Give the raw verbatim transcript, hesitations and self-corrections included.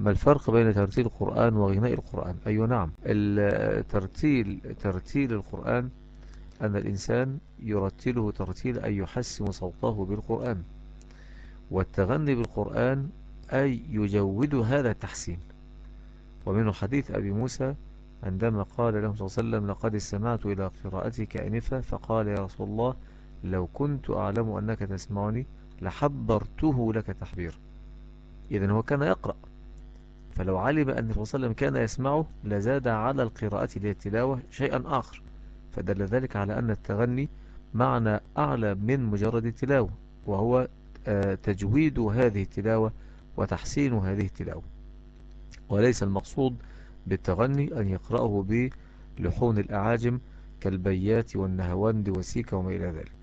ما الفرق بين ترتيل القرآن وغناء القرآن؟ أيوة نعم، الترتيل ترتيل القرآن أن الإنسان يرتله ترتيل أي يحسن صوته بالقرآن، والتغني بالقرآن أي يجود هذا التحسين. ومنه حديث أبي موسى عندما قال له صلى الله عليه وسلم: لقد استمعت إلى قراءتك آنفا، فقال: يا رسول الله، لو كنت أعلم أنك تسمعني لحبرته لك تحبير. إذن هو كان يقرأ، فلو علم أن الرسول صلى الله عليه وسلم كان يسمعه لزاد على القراءة للتلاوة شيئا آخر، فدل ذلك على أن التغني معنى أعلى من مجرد التلاوة، وهو آه، تجويد هذه التلاوة وتحسين هذه التلاوة، وليس المقصود بالتغني أن يقرأه بلحون الأعاجم كالبيات والنهواند وسيكا وما إلى ذلك.